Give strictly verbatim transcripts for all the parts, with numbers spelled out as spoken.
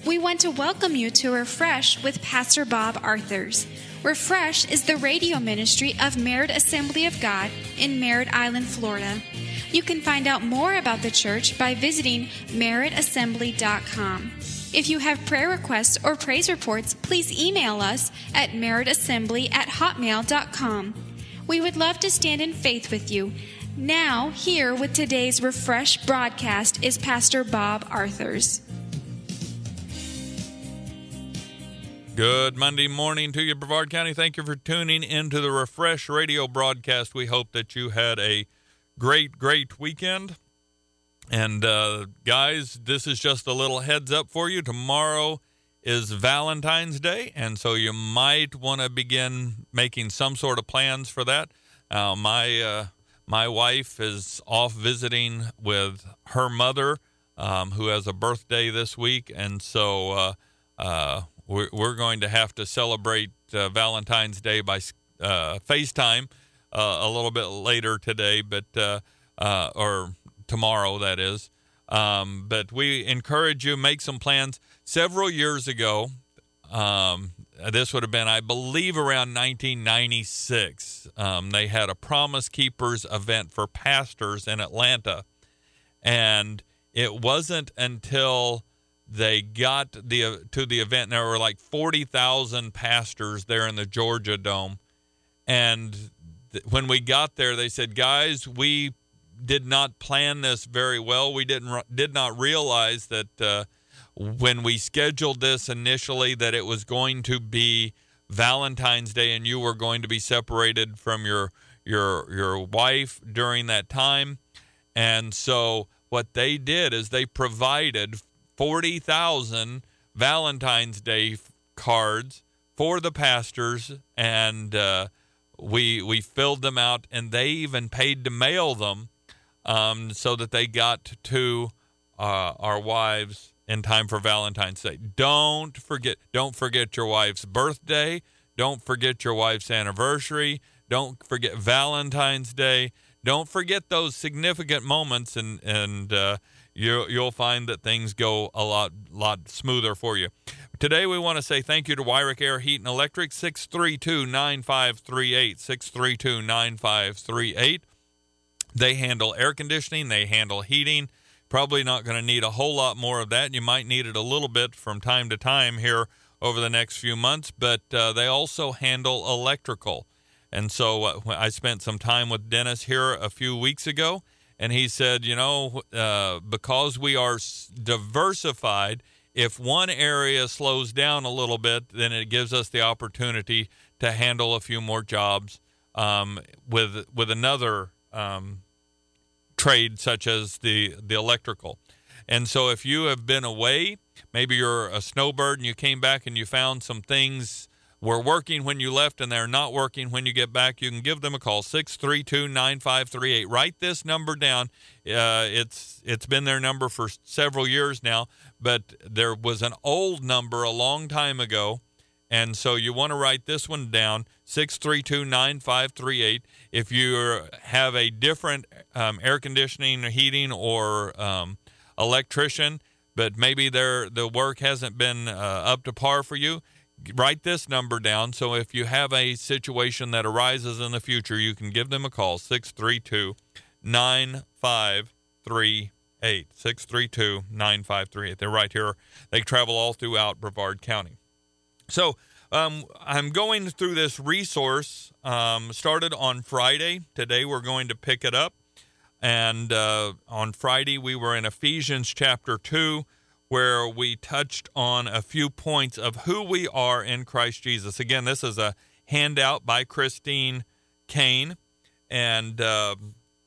We want to welcome you to Refresh with Pastor Bob Arthurs. Refresh is the radio ministry of Merritt Assembly of God in Merritt Island, Florida. You can find out more about the church by visiting merritt assembly dot com. If you have prayer requests or praise reports, please email us at merritt assembly at hotmail dot com. We would love to stand in faith with you. Now, here with today's Refresh broadcast is Pastor Bob Arthurs. Good Monday morning to you, Brevard County. Thank you for tuning into the Refresh radio broadcast. We hope that you had a great, great weekend. And, uh, guys, this is just a little heads up for you. Tomorrow is Valentine's Day, and so you might want to begin making some sort of plans for that. Uh, my uh, my wife is off visiting with her mother, um, who has a birthday this week, and so uh, uh, we're, we're going to have to celebrate uh, Valentine's Day by uh, FaceTime uh, a little bit later today, but uh, uh, or tomorrow, that is. Um, but we encourage you, make some plans. Several years ago, um, this would have been, I believe, around nineteen ninety-six, um, they had a Promise Keepers event for pastors in Atlanta. And it wasn't until they got the to the event, and there were like forty thousand pastors there in the Georgia Dome. And th- when we got there, they said, guys, we did not plan this very well. We didn't did not realize that uh, when we scheduled this initially that it was going to be Valentine's Day and you were going to be separated from your your your wife during that time. And so what they did is they provided forty thousand Valentine's Day cards for the pastors, and uh, we we filled them out, and they even paid to mail them um, so that they got to uh, our wives in time for Valentine's Day. Don't forget, don't forget your wife's birthday. Don't forget your wife's anniversary. Don't forget Valentine's Day. Don't forget those significant moments, and and uh, you you'll find that things go a lot lot smoother for you. Today we want to say thank you to Wyrick Air Heat and Electric, six three two, nine five three eight, six three two, nine five three eight. They handle air conditioning, they handle heating. Probably not going to need a whole lot more of that. You might need it a little bit from time to time here over the next few months, but uh, they also handle electrical. And so uh, I spent some time with Dennis here a few weeks ago, and he said, you know, uh, because we are diversified, if one area slows down a little bit, then it gives us the opportunity to handle a few more jobs um, with with another um, trade such as the, the electrical. And so if you have been away, maybe you're a snowbird and you came back and you found some things were working when you left and they're not working when you get back, you can give them a call, six three two, nine five three eight. Write this number down. Uh, it's it's been their number for several years now, but there was an old number a long time ago, and so you want to write this one down, six three two, nine five three eight. If you have a different um, air conditioning or heating or um, electrician, but maybe their the work hasn't been uh, up to par for you, write this number down, so if you have a situation that arises in the future, you can give them a call, six three two, nine five three eight, six three two, nine five three eight. They're right here. They travel all throughout Brevard County. So um, I'm going through this resource, um, started on Friday. Today we're going to pick it up, and uh, on Friday we were in Ephesians chapter two, where we touched on a few points of who we are in Christ Jesus. Again, this is a handout by Christine Kane, and uh,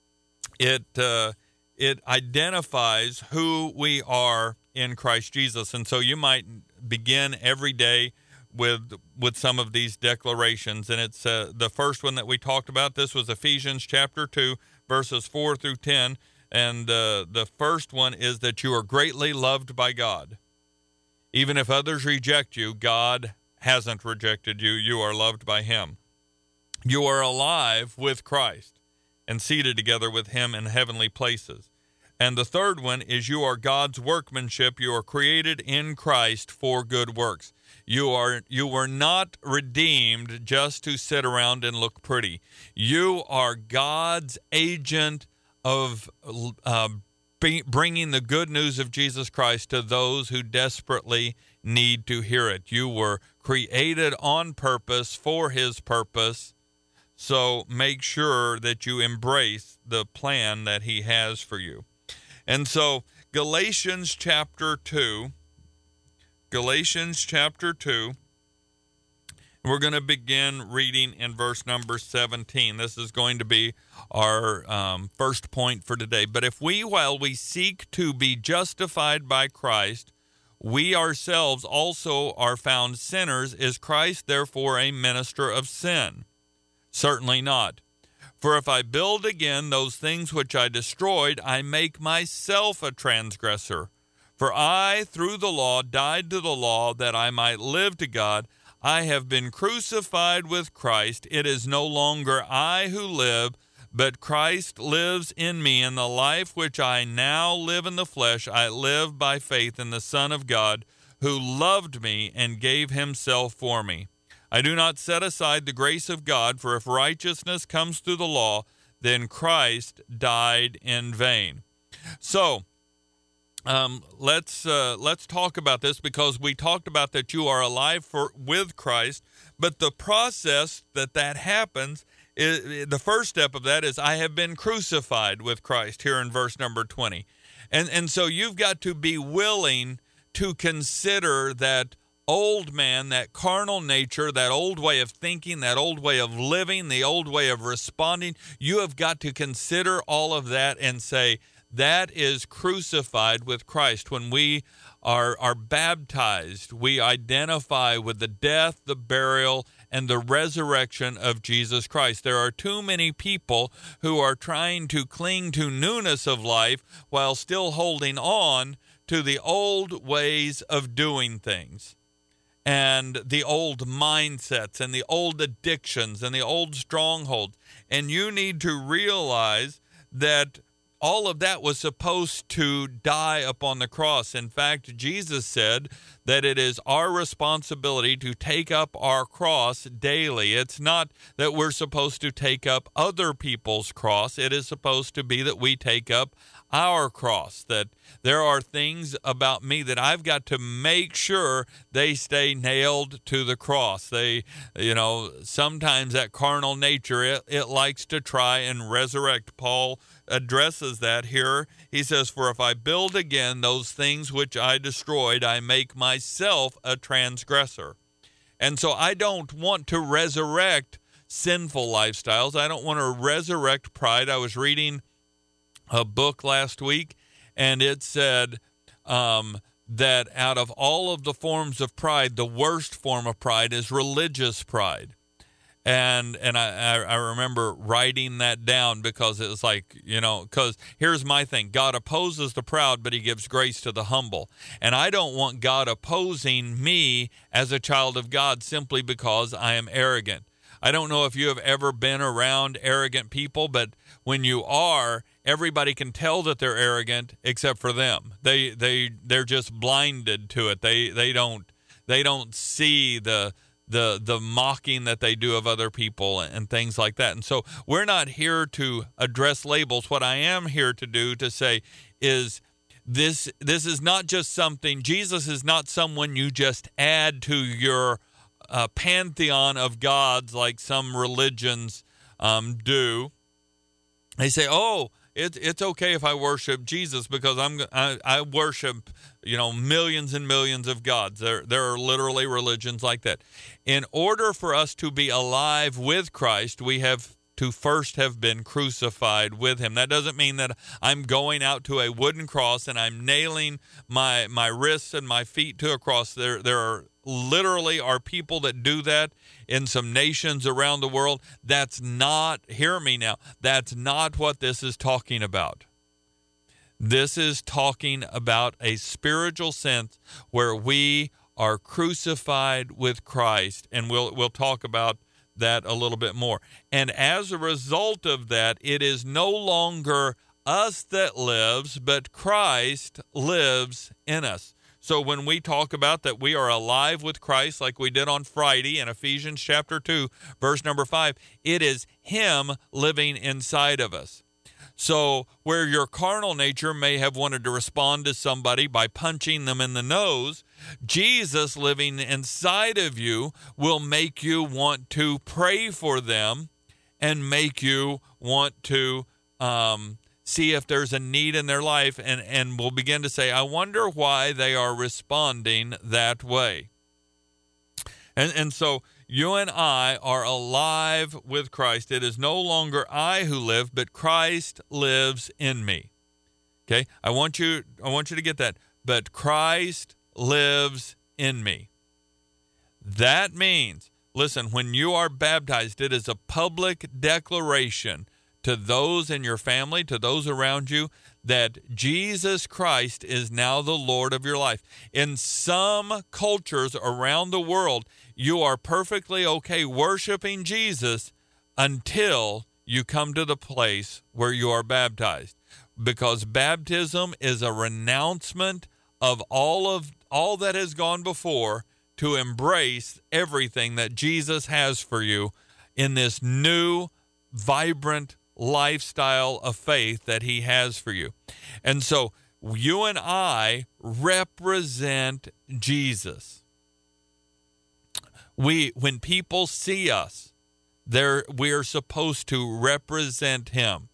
it uh, it identifies who we are in Christ Jesus. And so you might begin every day with with some of these declarations. And it's uh, the first one that we talked about. This was Ephesians chapter two, verses four through ten. And uh, the first one is that you are greatly loved by God. Even if others reject you, God hasn't rejected you. You are loved by him. You are alive with Christ and seated together with him in heavenly places. And the third one is you are God's workmanship. You are created in Christ for good works. You are you were not redeemed just to sit around and look pretty. You are God's agent of uh, bringing the good news of Jesus Christ to those who desperately need to hear it. You were created on purpose for his purpose. So make sure that you embrace the plan that he has for you. And so Galatians chapter two, Galatians chapter two, we're going to begin reading in verse number seventeen. This is going to be our um, first point for today. But if we, while we seek to be justified by Christ, we ourselves also are found sinners, is Christ therefore a minister of sin? Certainly not. For if I build again those things which I destroyed, I make myself a transgressor. For I, through the law, died to the law that I might live to God. I have been crucified with Christ. It is no longer I who live, but Christ lives in me. And the life which I now live in the flesh, I live by faith in the Son of God, who loved me and gave himself for me. I do not set aside the grace of God, for if righteousness comes through the law, then Christ died in vain. So, um, let's uh, let's talk about this, because we talked about that you are alive for with Christ, but the process that that happens, is, the first step of that is I have been crucified with Christ here in verse number twenty. And, and so you've got to be willing to consider that old man, that carnal nature, that old way of thinking, that old way of living, the old way of responding. You have got to consider all of that and say, that is crucified with Christ. When we are, are baptized, we identify with the death, the burial, and the resurrection of Jesus Christ. There are too many people who are trying to cling to newness of life while still holding on to the old ways of doing things, and the old mindsets and the old addictions and the old strongholds. And you need to realize that all of that was supposed to die upon the cross. In fact, Jesus said that it is our responsibility to take up our cross daily. It's not that we're supposed to take up other people's cross. It is supposed to be that we take up our cross, that there are things about me that I've got to make sure they stay nailed to the cross. They, you know, sometimes that carnal nature, it, it likes to try and resurrect. Paul addresses that here. He says, for if I build again those things which I destroyed, I make myself a transgressor. And so I don't want to resurrect sinful lifestyles. I don't want to resurrect pride. I was reading a book last week, and it said um, that out of all of the forms of pride, the worst form of pride is religious pride. And and I, I remember writing that down, because it was like, you know, because here's my thing. God opposes the proud, but he gives grace to the humble. And I don't want God opposing me as a child of God simply because I am arrogant. I don't know if you have ever been around arrogant people, but when you are, everybody can tell that they're arrogant except for them. They they they're just blinded to it. They they don't they don't see the the the mocking that they do of other people and things like that. And so we're not here to address labels. What I am here to do, to say, is this this is not just something, Jesus is not someone you just add to your uh, pantheon of gods like some religions um, do. They say, oh, It's it's okay if I worship Jesus because I'm I, I worship, you know, millions and millions of gods. There there are literally religions like that. In order for us to be alive with Christ, we have to first have been crucified with him. That doesn't mean that I'm going out to a wooden cross and I'm nailing my my wrists and my feet to a cross. There there are literally are people that do that in some nations around the world. That's not, hear me now, that's not what this is talking about. This is talking about a spiritual sense where we are crucified with Christ, and we'll we'll talk about that a little bit more. And as a result of that, it is no longer us that lives, but Christ lives in us. So when we talk about that we are alive with Christ, like we did on Friday in Ephesians chapter two, verse number five, it is him living inside of us. So where your carnal nature may have wanted to respond to somebody by punching them in the nose, Jesus living inside of you will make you want to pray for them and make you want to um, see if there's a need in their life, and, and we'll begin to say, I wonder why they are responding that way. And, and so you and I are alive with Christ. It is no longer I who live, but Christ lives in me. Okay? I want you, I want you to get that. But Christ lives in me. That means, listen, when you are baptized, it is a public declaration to those in your family, to those around you, that Jesus Christ is now the Lord of your life. In some cultures around the world, you are perfectly okay worshiping Jesus until you come to the place where you are baptized, because baptism is a renouncement of all of all that has gone before to embrace everything that Jesus has for you in this new, vibrant lifestyle of faith that he has for you. And so you and I represent Jesus. We, when people see us, they're, we're supposed to represent him.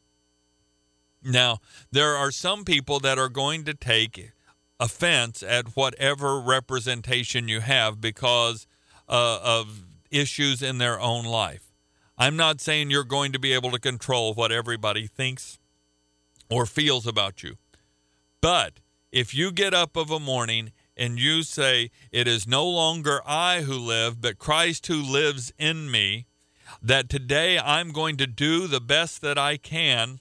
Now, there are some people that are going to take offense at whatever representation you have because uh, of issues in their own life. I'm not saying you're going to be able to control what everybody thinks or feels about you. But if you get up of a morning and you say, it is no longer I who live, but Christ who lives in me, that today I'm going to do the best that I can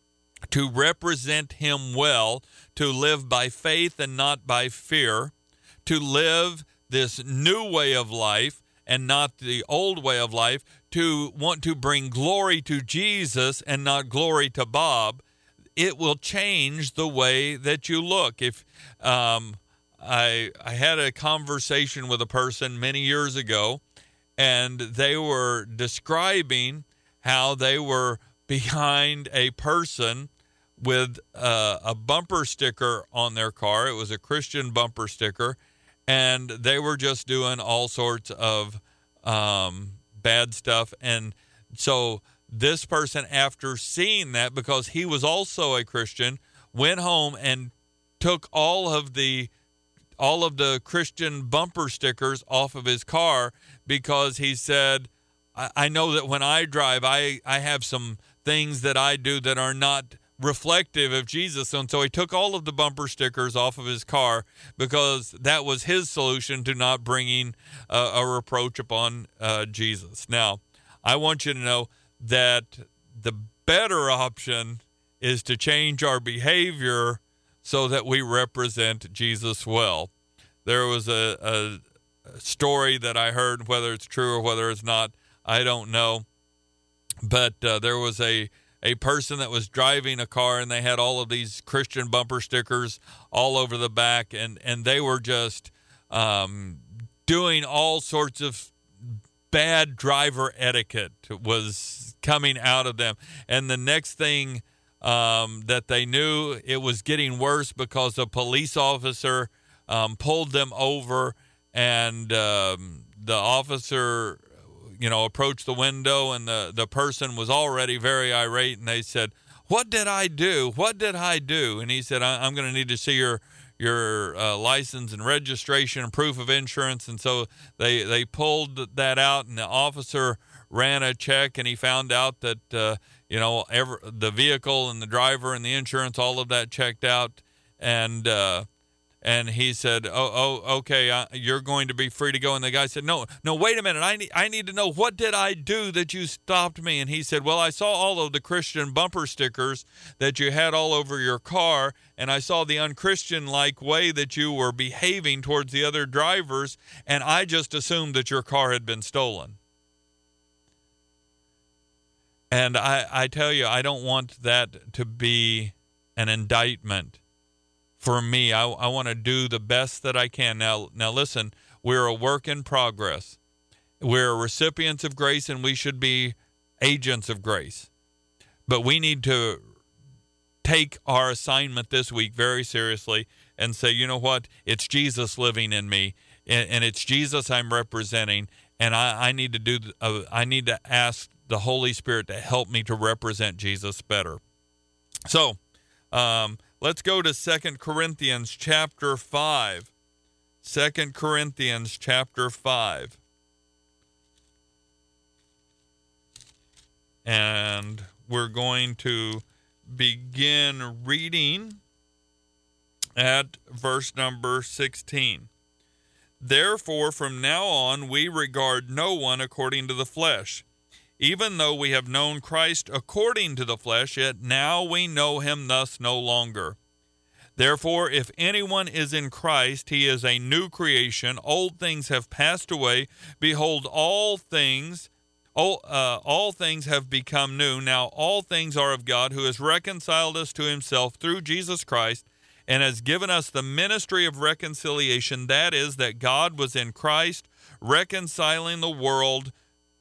to represent him well, to live by faith and not by fear, to live this new way of life and not the old way of life, to want to bring glory to Jesus and not glory to Bob, it will change the way that you look. If um, I I had a conversation with a person many years ago, and they were describing how they were behind a person with uh, a bumper sticker on their car. It was a Christian bumper sticker, and they were just doing all sorts of um, bad stuff. And so this person, after seeing that, because he was also a Christian, went home and took all of the all of the Christian bumper stickers off of his car, because he said, I, I know that when I drive, I, I have some things that I do that are not reflective of Jesus. And so he took all of the bumper stickers off of his car, because that was his solution to not bringing uh, a reproach upon uh, Jesus. Now, I want you to know that the better option is to change our behavior so that we represent Jesus well. There was a, a story that I heard, whether it's true or whether it's not, I don't know. But uh, there was a, a person that was driving a car, and they had all of these Christian bumper stickers all over the back, and, and they were just um, doing all sorts of bad driver etiquette was coming out of them. And the next thing um, that they knew, it was getting worse, because a police officer um, pulled them over, and um, the officer, you know, approached the window, and the, the person was already very irate, and they said, "What did I do? What did I do?" And he said, I- I'm going to need to see your your uh, license and registration and proof of insurance. And so they, they pulled that out, and the officer ran a check, and he found out that, uh, you know, every, the vehicle and the driver and the insurance, all of that checked out. And, uh, and he said, oh, oh, okay, uh, you're going to be free to go. And the guy said, no, no, wait a minute. I need, I need to know, what did I do that you stopped me? And he said, well, I saw all of the Christian bumper stickers that you had all over your car, and I saw the unchristian-like way that you were behaving towards the other drivers, and I just assumed that your car had been stolen. And I, I tell you, I don't want that to be an indictment for me. I, I want to do the best that I can. Now, now listen, we're a work in progress. We're recipients of grace, and we should be agents of grace. But we need to take our assignment this week very seriously and say, you know what? It's Jesus living in me, and, and it's Jesus I'm representing, and I, I need to do. Uh, I need to ask the Holy Spirit to help me to represent Jesus better. So, um, let's go to Second Corinthians chapter five. Second Corinthians chapter five. And we're going to begin reading at verse number sixteen. Therefore, from now on, we regard no one according to the flesh. Even though we have known Christ according to the flesh, yet now we know him thus no longer. Therefore, if anyone is in Christ, he is a new creation. Old things have passed away. Behold, all things All, uh, all things have become new. Now all things are of God, who has reconciled us to himself through Jesus Christ, and has given us the ministry of reconciliation. That is, that God was in Christ, reconciling the world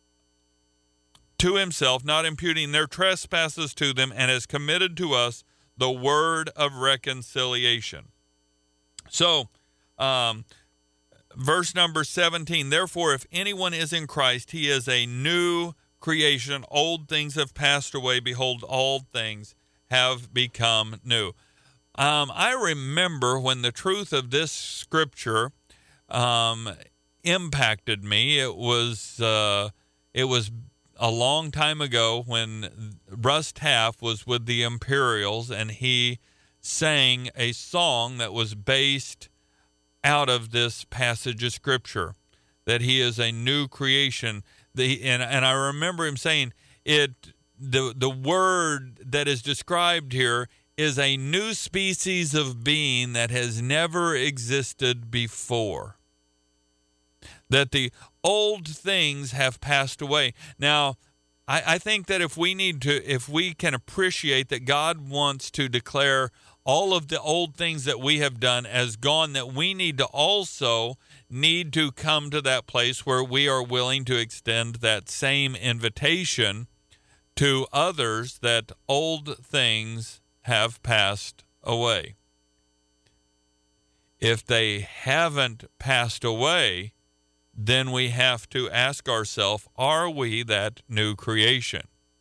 to himself, not imputing their trespasses to them, and has committed to us the word of reconciliation. So, um, verse number seventeen, therefore, if anyone is in Christ, he is a new creation. Old things have passed away. Behold, all things have become new. Um, I remember when the truth of this scripture um, impacted me. It was uh, it was a long time ago when Russ Taff was with the Imperials, and he sang a song that was based out of this passage of scripture, that he is a new creation. The, and, and I remember him saying it, the, the word that is described here is a new species of being that has never existed before. That the old things have passed away. Now, I, I think that if we need to, if we can appreciate that God wants to declare all of the old things that we have done as gone, that we need to also need to come to that place where we are willing to extend that same invitation to others, that old things have passed away. If they haven't passed away, then we have to ask ourselves, are we that new creation?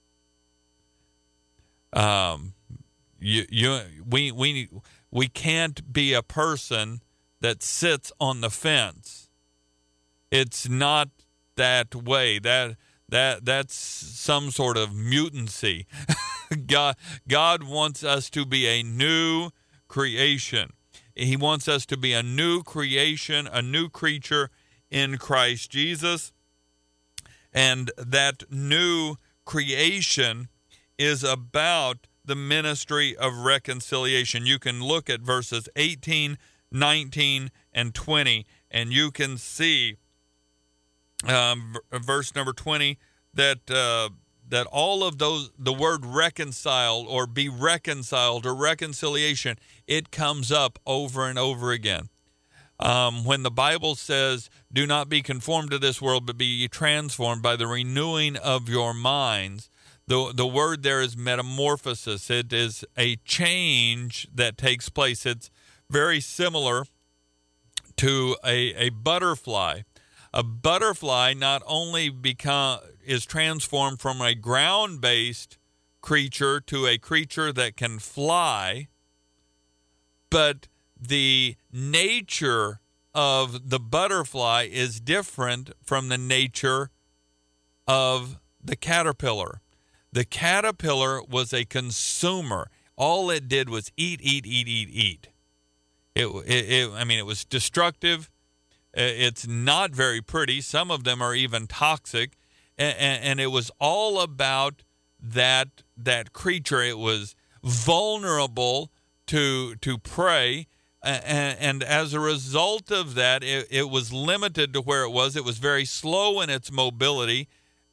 Um, you, you, we, we, we can't be a person that sits on the fence. It's not that way. That, that, that's some sort of mutancy. God, God wants us to be a new creation. He wants us to be a new creation, a new creature in Christ Jesus. And that new creation is about the ministry of reconciliation. You can look at verses eighteen, nineteen, and twenty, and you can see um, verse number twenty, that uh, that all of those, the word reconciled or be reconciled or reconciliation, it comes up over and over again. Um, when the Bible says, do not be conformed to this world, but be ye transformed by the renewing of your minds, the, the word there is metamorphosis. It is a change that takes place. It's very similar to a, a butterfly. A butterfly not only become, is transformed from a ground-based creature to a creature that can fly, but the nature of the butterfly is different from the nature of the caterpillar. The caterpillar was a consumer. All it did was eat, eat, eat, eat, eat. It, it, it I mean, it was destructive. It's not very pretty. Some of them are even toxic. And, and, and it was all about that, that creature. It was vulnerable to, to prey. And, and as a result of that, it, it was limited to where it was. It was very slow in its mobility.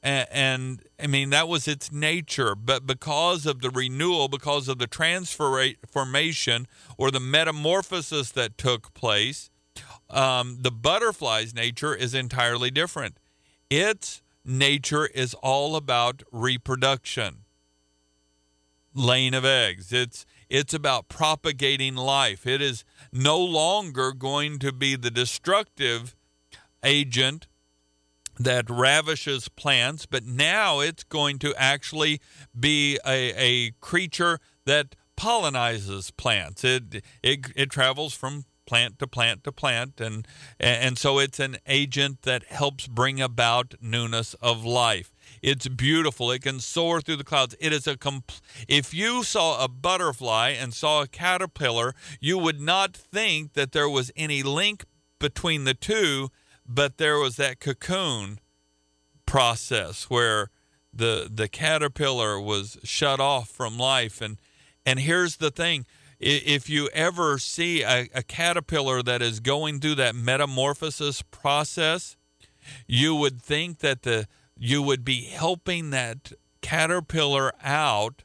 And, and I mean, that was its nature. But because of the renewal, because of the transformation or the metamorphosis that took place, um, the butterfly's nature is entirely different. Its nature is all about reproduction, laying of eggs. It's it's about propagating life. It is no longer going to be the destructive agent that ravishes plants, but now it's going to actually be a, a creature that pollinizes plants. It, it it travels from plant to plant to plant, and and so it's an agent that helps bring about newness of life. It's beautiful. It can soar through the clouds. It is a compl- if you saw a butterfly and saw a caterpillar, you would not think that there was any link between the two, but there was that cocoon process where the the caterpillar was shut off from life. And and here's the thing. If you ever see a, a caterpillar that is going through that metamorphosis process, you would think that the you would be helping that caterpillar out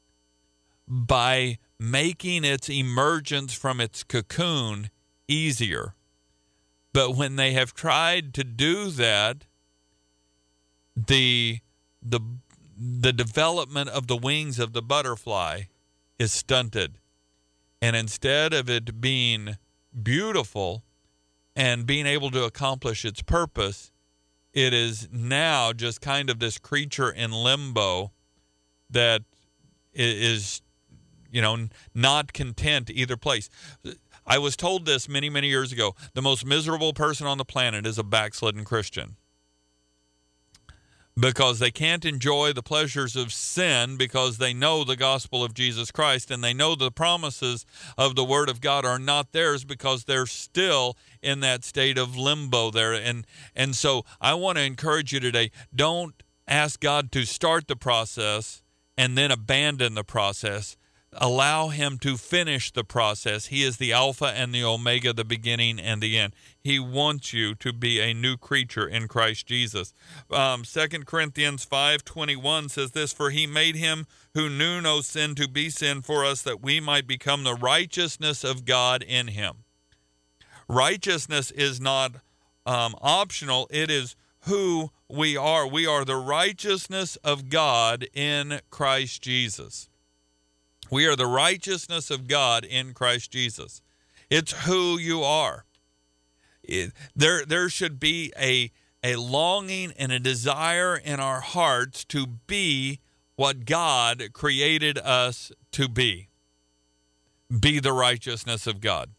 by making its emergence from its cocoon easier. But when they have tried to do that, the the the development of the wings of the butterfly is stunted. And instead of it being beautiful and being able to accomplish its purpose, it is now just kind of this creature in limbo that is, you know, not content either place. I was told this many, many years ago. The most miserable person on the planet is a backslidden Christian, because they can't enjoy the pleasures of sin because they know the gospel of Jesus Christ, and they know the promises of the Word of God are not theirs because they're still in that state of limbo there. And and so I want to encourage you today, don't ask God to start the process and then abandon the process. Allow him to finish the process. He is the Alpha and the Omega, the beginning and the end. He wants you to be a new creature in Christ Jesus. Um, Second Corinthians five twenty-one says this, "For he made him who knew no sin to be sin for us, that we might become the righteousness of God in him." Righteousness is not um, optional. It is who we are. We are the righteousness of God in Christ Jesus. We are the righteousness of God in Christ Jesus. It's who you are. It, there, there should be a, a longing and a desire in our hearts to be what God created us to be. Be the righteousness of God.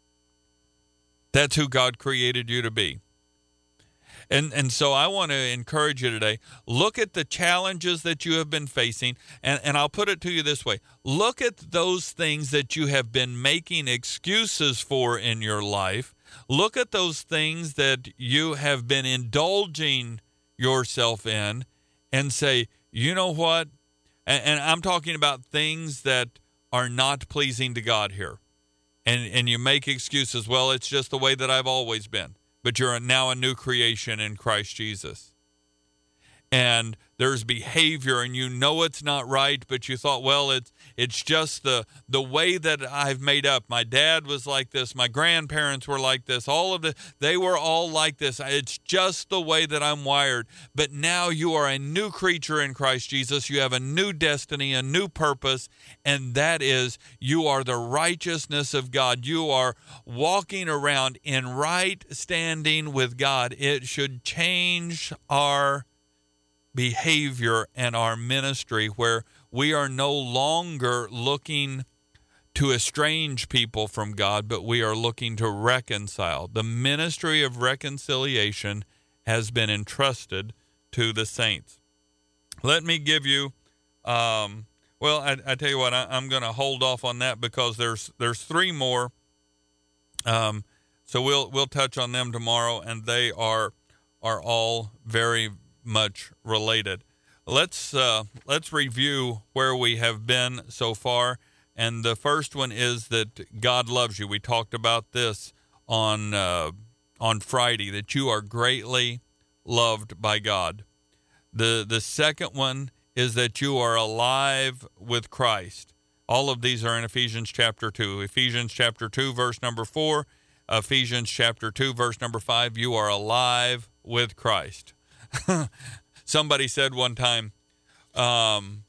That's who God created you to be. And and so I want to encourage you today, look at the challenges that you have been facing, and, and I'll put it to you this way. Look at those things that you have been making excuses for in your life. Look at those things that you have been indulging yourself in and say, you know what? And, and I'm talking about things that are not pleasing to God here. And, and you make excuses. Well, it's just the way that I've always been. But you're now a new creation in Christ Jesus. And there's behavior, and you know it's not right, but you thought, well, it's it's just the the way that I've made up. My dad was like this. My grandparents were like this. All of the, they were all like this. It's just the way that I'm wired. But now you are a new creature in Christ Jesus. You have a new destiny, a new purpose, and that is you are the righteousness of God. You are walking around in right standing with God. It should change our behavior and our ministry, where we are no longer looking to estrange people from God, but we are looking to reconcile. The ministry of reconciliation has been entrusted to the saints. Let me give you, um, well, I, I tell you what, I, I'm going to hold off on that because there's there's three more. Um, so we'll we'll touch on them tomorrow, and they are are all very much related. Let's uh, let's review where we have been so far, and the first one is that God loves you. We talked about this on uh, on Friday, that you are greatly loved by God. The, the second one is that you are alive with Christ. All of these are in Ephesians chapter two. Ephesians chapter two, verse number four. Ephesians chapter two, verse number five. You are alive with Christ. Somebody said one time, um,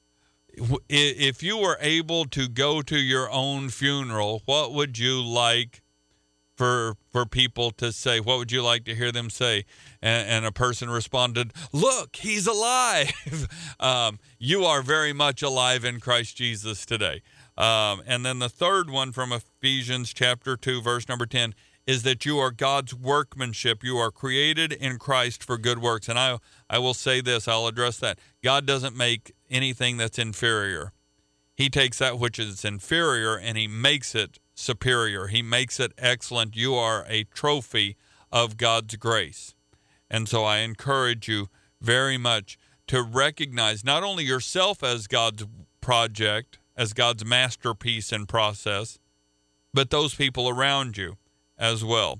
if you were able to go to your own funeral, what would you like for for people to say? What would you like to hear them say? And, and a person responded, look, he's alive. um, you are very much alive in Christ Jesus today. Um, and then the third one from Ephesians chapter two, verse number ten, is that you are God's workmanship. You are created in Christ for good works. And I, I will say this, I'll address that. God doesn't make anything that's inferior. He takes that which is inferior and he makes it superior. He makes it excellent. You are a trophy of God's grace. And so I encourage you very much to recognize not only yourself as God's project, as God's masterpiece and process, but those people around you as well.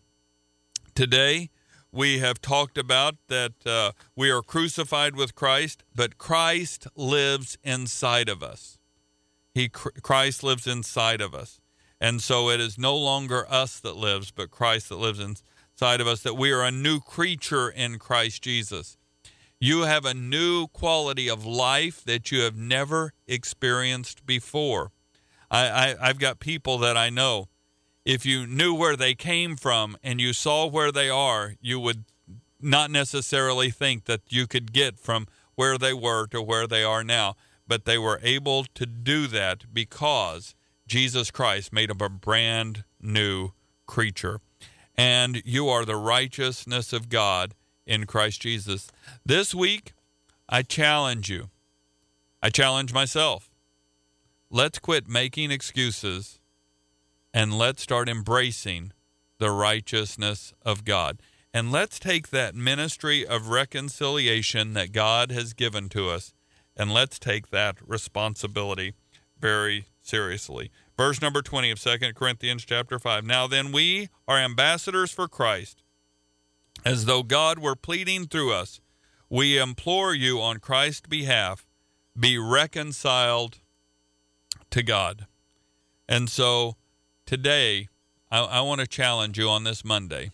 Today, we have talked about that uh, we are crucified with Christ, but Christ lives inside of us. He, Christ lives inside of us. And so it is no longer us that lives, but Christ that lives inside of us, that we are a new creature in Christ Jesus. You have a new quality of life that you have never experienced before. I, I, I've got people that I know, if you knew where they came from and you saw where they are, you would not necessarily think that you could get from where they were to where they are now. But they were able to do that because Jesus Christ made them a brand new creature. And you are the righteousness of God in Christ Jesus. This week, I challenge you. I challenge myself. Let's quit making excuses and let's start embracing the righteousness of God. And let's take that ministry of reconciliation that God has given to us, and let's take that responsibility very seriously. Verse number twenty of Second Corinthians chapter five. Now then, we are ambassadors for Christ, as though God were pleading through us. We implore you on Christ's behalf, be reconciled to God. And so today, I, I want to challenge you on this Monday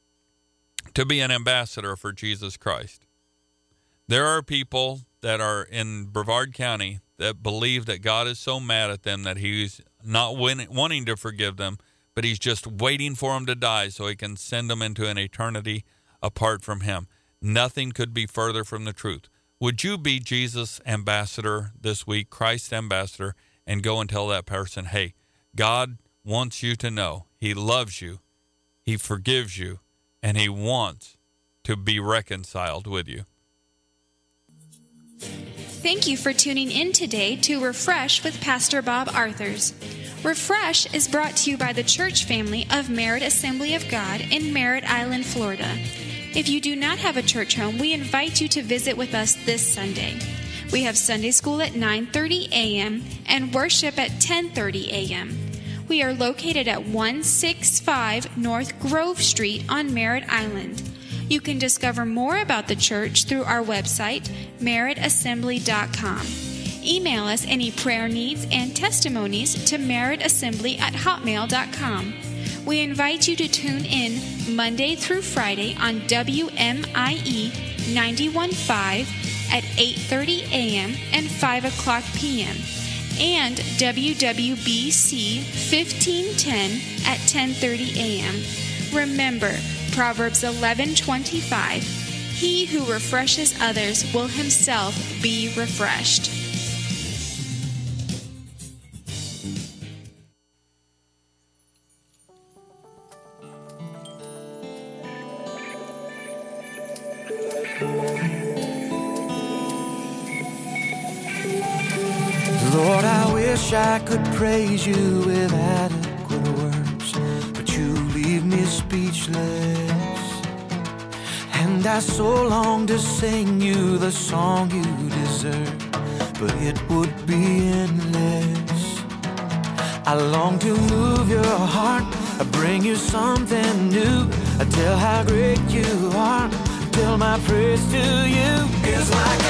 to be an ambassador for Jesus Christ. There are people that are in Brevard County that believe that God is so mad at them that he's not win- wanting to forgive them, but he's just waiting for them to die so he can send them into an eternity apart from him. Nothing could be further from the truth. Would you be Jesus' ambassador this week, Christ's ambassador, and go and tell that person, hey, God wants you to know he loves you, he forgives you, and he wants to be reconciled with you. Thank you for tuning in today to Refresh with Pastor Bob Arthurs. Refresh is brought to you by the church family of Merritt Assembly of God in Merritt Island, Florida. If you do not have a church home, we invite you to visit with us this Sunday. We have Sunday school at nine thirty a.m. and worship at ten thirty a.m. We are located at one sixty-five North Grove Street on Merritt Island. You can discover more about the church through our website, merritt assembly dot com. Email us any prayer needs and testimonies to merrittassembly at hotmail dot com. We invite you to tune in Monday through Friday on W M I E ninety-one point five at eight thirty a.m. and five o'clock p.m. and W W B C fifteen ten at ten thirty a.m. Remember, Proverbs eleven twenty-five, he who refreshes others will himself be refreshed. Lord, I wish I could praise you with adequate words, but you leave me speechless. And I so long to sing you the song you deserve, but it would be endless. I long to move your heart, I bring you something new, I tell how great you are, tell my praise to you. feels like